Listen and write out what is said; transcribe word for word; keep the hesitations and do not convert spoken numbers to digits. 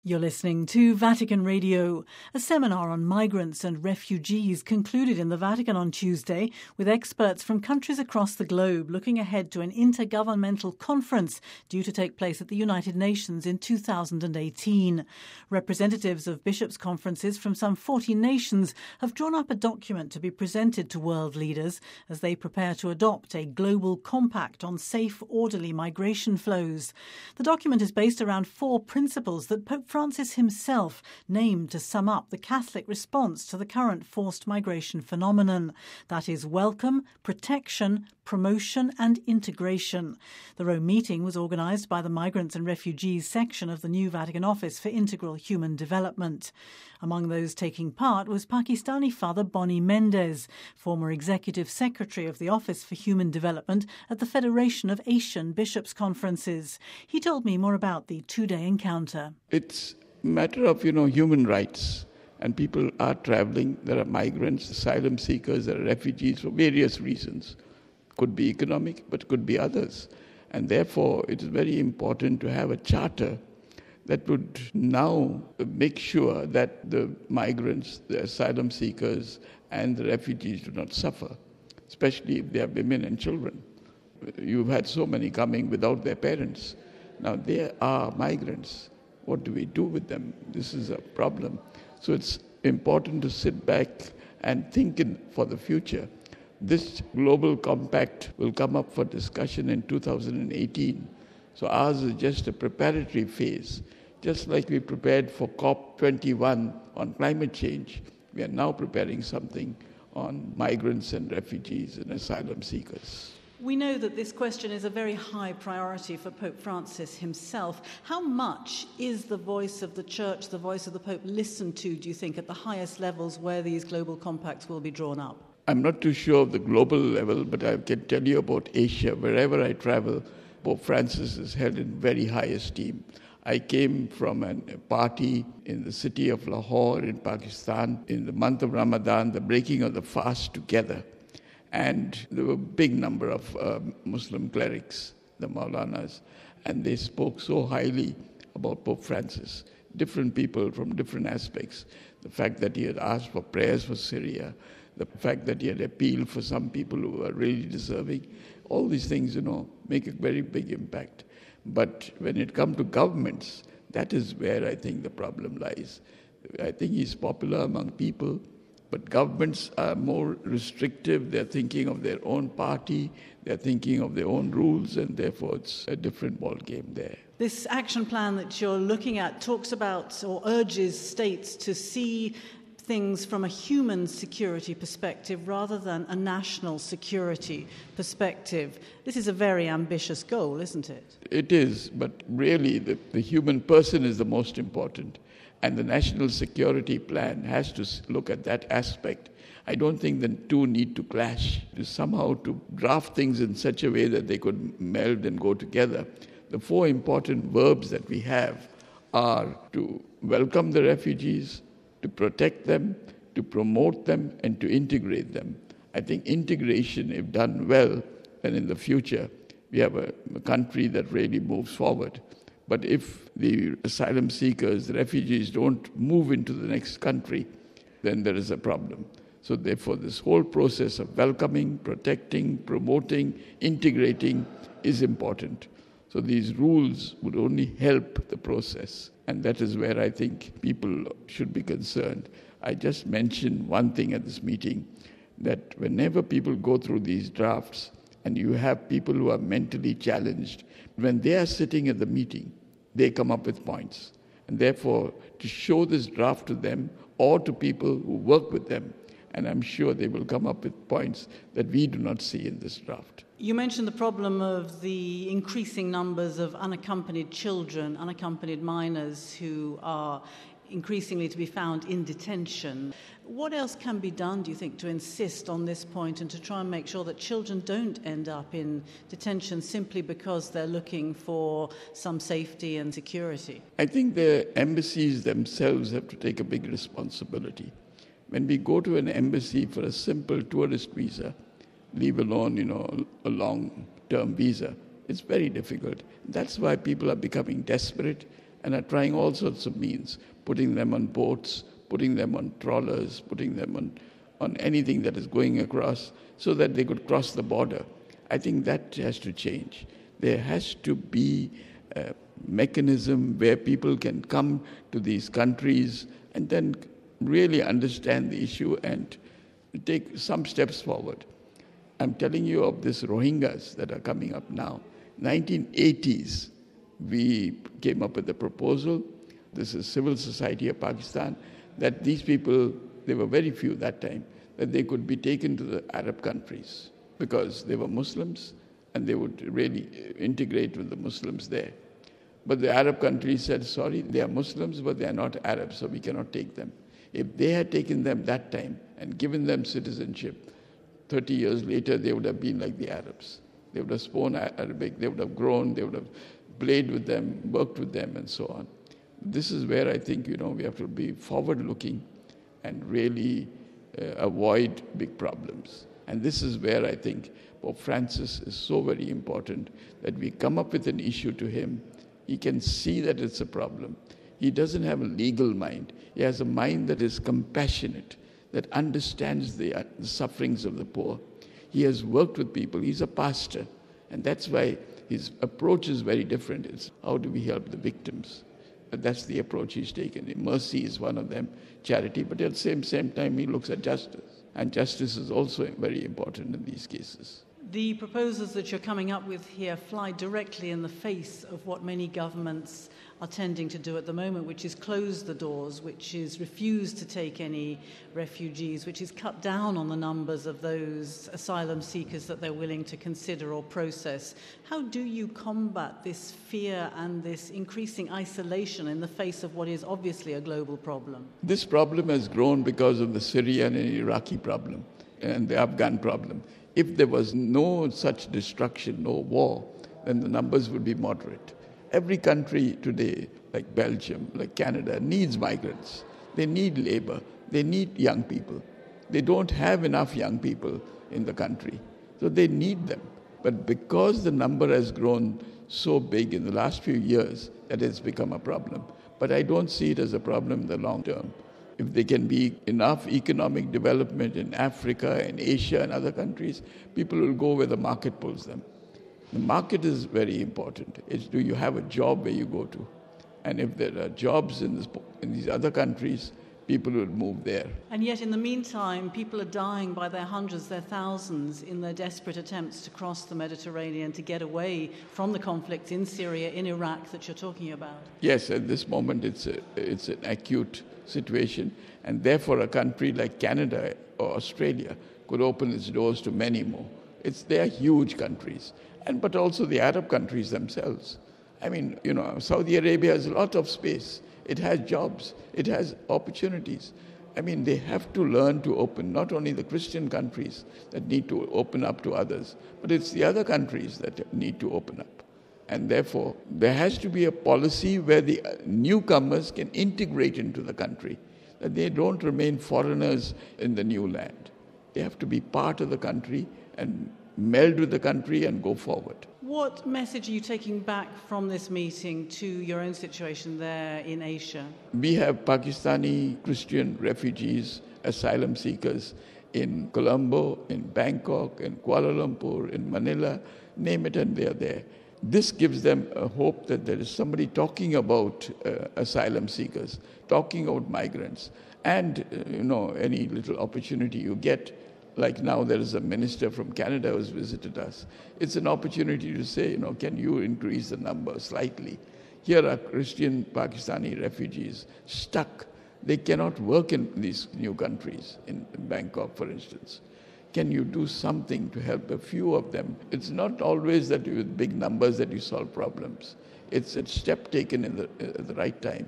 You're listening to Vatican Radio. A seminar on migrants and refugees concluded in the Vatican on Tuesday with experts from countries across the globe looking ahead to an intergovernmental conference due to take place at the United Nations in two thousand eighteen. Representatives of bishops' conferences from some forty nations have drawn up a document to be presented to world leaders as they prepare to adopt a global compact on safe, orderly migration flows. The document is based around four principles that Pope Francis himself named to sum up the Catholic response to the current forced migration phenomenon. That is welcome, protection, promotion and integration. The Rome meeting was organised by the Migrants and Refugees section of the new Vatican Office for Integral Human Development. Among those taking part was Pakistani Father Boni Mendez, former Executive Secretary of the Office for Human Development at the Federation of Asian Bishops' Conferences. He told me more about the two-day encounter. It's a matter of, you know, human rights. And people are travelling. There are migrants, asylum seekers, there are refugees for various reasons. Could be economic, but could be others. And therefore, it is very important to have a charter that would now make sure that the migrants, the asylum seekers, and the refugees do not suffer, especially if they are women and children. You've had so many coming without their parents. Now, they are migrants. What do we do with them? This is a problem. So it's important to sit back and think in, for the future. This global compact will come up for discussion in two thousand eighteen. So ours is just a preparatory phase. Just like we prepared for COP twenty-one on climate change, we are now preparing something on migrants and refugees and asylum seekers. We know that this question is a very high priority for Pope Francis himself. How much is the voice of the Church, the voice of the Pope, listened to, do you think, at the highest levels where these global compacts will be drawn up? I'm not too sure of the global level, but I can tell you about Asia. Wherever I travel, Pope Francis is held in very high esteem. I came from a party in the city of Lahore in Pakistan in the month of Ramadan, the breaking of the fast together. And there were a big number of uh, Muslim clerics, the Maulanas, and they spoke so highly about Pope Francis. Different people from different aspects. The fact that he had asked for prayers for Syria, the fact that he had appealed for some people who were really deserving. All these things, you know, make a very big impact. But when it comes to governments, that is where I think the problem lies. I think he's popular among people, but governments are more restrictive. They're thinking of their own party, they're thinking of their own rules, and therefore it's a different ballgame there. This action plan that you're looking at talks about or urges states to see things from a human security perspective rather than a national security perspective. This is a very ambitious goal, isn't it? It is, but really the, the human person is the most important. And the national security plan has to look at that aspect. I don't think the two need to clash. To somehow to draft things in such a way that they could meld and go together. The four important verbs that we have are to welcome the refugees, to protect them, to promote them, and to integrate them. I think integration, if done well, then in the future we have a, a country that really moves forward. But if the asylum seekers, the refugees don't move into the next country, then there is a problem. So therefore, this whole process of welcoming, protecting, promoting, integrating is important. So these rules would only help the process. And that is where I think people should be concerned. I just mentioned one thing at this meeting, that whenever people go through these drafts, and you have people who are mentally challenged, when they are sitting at the meeting, they come up with points. And therefore, to show this draft to them or to people who work with them, and I'm sure they will come up with points that we do not see in this draft. You mentioned the problem of the increasing numbers of unaccompanied children, unaccompanied minors who are increasingly to be found in detention. What else can be done, do you think, to insist on this point and to try and make sure that children don't end up in detention simply because they're looking for some safety and security? I think the embassies themselves have to take a big responsibility. When we go to an embassy for a simple tourist visa, leave alone, you know, a long-term visa, it's very difficult. That's why people are becoming desperate, and are trying all sorts of means, putting them on boats, putting them on trawlers, putting them on, on anything that is going across so that they could cross the border. I think that has to change. There has to be a mechanism where people can come to these countries and then really understand the issue and take some steps forward. I'm telling you of these Rohingyas that are coming up now. nineteen eighties, we came up with a proposal. This is civil society of Pakistan, that these people, there were very few that time, that they could be taken to the Arab countries because they were Muslims and they would really integrate with the Muslims there. But the Arab countries said, sorry, they are Muslims, but they are not Arabs, so we cannot take them. If they had taken them that time and given them citizenship, thirty years later, they would have been like the Arabs. They would have spoken Arabic, they would have grown, they would have played with them, worked with them, and so on. This is where I think, you know, we have to be forward-looking and really uh, avoid big problems. And this is where I think Pope Francis is so very important, that we come up with an issue to him. He can see that it's a problem. He doesn't have a legal mind. He has a mind that is compassionate, that understands the, uh, the sufferings of the poor. He has worked with people. He's a pastor. And that's why his approach is very different. It's how do we help the victims? But that's the approach he's taken. Mercy is one of them, charity. But at the same, same time, he looks at justice. And justice is also very important in these cases. The proposals that you're coming up with here fly directly in the face of what many governments are tending to do at the moment, which is close the doors, which is refuse to take any refugees, which is cut down on the numbers of those asylum seekers that they're willing to consider or process. How do you combat this fear and this increasing isolation in the face of what is obviously a global problem? This problem has grown because of the Syrian and Iraqi problem and the Afghan problem. If there was no such destruction, no war, then the numbers would be moderate. Every country today, like Belgium, like Canada, needs migrants. They need labor. They need young people. They don't have enough young people in the country, so they need them. But because the number has grown so big in the last few years, that has become a problem. But I don't see it as a problem in the long term. If there can be enough economic development in Africa and Asia and other countries, people will go where the market pulls them. The market is very important. It's do you have a job where you go to? And if there are jobs in, this, in these other countries, people will move there. And yet, in the meantime, people are dying by their hundreds, their thousands, in their desperate attempts to cross the Mediterranean, to get away from the conflicts in Syria, in Iraq that you're talking about. Yes, at this moment it's a, it's an acute situation, and therefore a country like Canada or Australia could open its doors to many more. It's, they are huge countries, and but also the Arab countries themselves. I mean, you know, Saudi Arabia has a lot of space. It has jobs. It has opportunities. I mean, they have to learn to open, not only the Christian countries that need to open up to others, but it's the other countries that need to open up. And therefore, there has to be a policy where the newcomers can integrate into the country, that they don't remain foreigners in the new land. They have to be part of the country and meld with the country and go forward. What message are you taking back from this meeting to your own situation there in Asia? We have Pakistani Christian refugees, asylum seekers in Colombo, in Bangkok, in Kuala Lumpur, in Manila, name it, and they are there. This gives them a hope that there is somebody talking about uh, asylum seekers, talking about migrants, and, uh, you know, any little opportunity you get. Like now there is a minister from Canada who's visited us. It's an opportunity to say, you know, can you increase the number slightly? Here are Christian Pakistani refugees stuck. They cannot work in these new countries, in Bangkok, for instance. Can you do something to help a few of them? It's not always that with big numbers that you solve problems. It's a step taken in the, at the right time.